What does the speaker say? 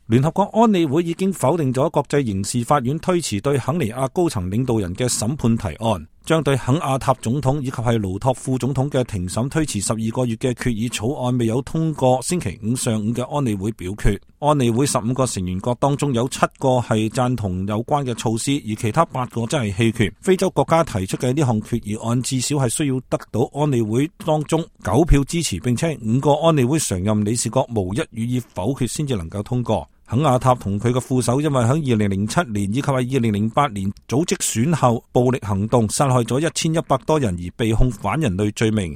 聯合國安理會已經否定咗國際刑事法院推遲對肯尼亞高層領導人嘅審判提案，將對肯亞塔總統以及係盧托副總統嘅庭審推遲12個月嘅決議草案未有通過星期五上午嘅安理會表決。安理會15個成員國當中有7個係贊同有關嘅措施，而其他8個則係棄權。非洲國家提出嘅呢項決議案至少係需要得到安理會當中9票支持，並且5個安理會常任理事國無一予以否決先至能夠通過。肯亞塔同佢嘅副手因為喺2007年以及係2008年組織選後暴力行動殺害咗1100多人而被控反人類罪名。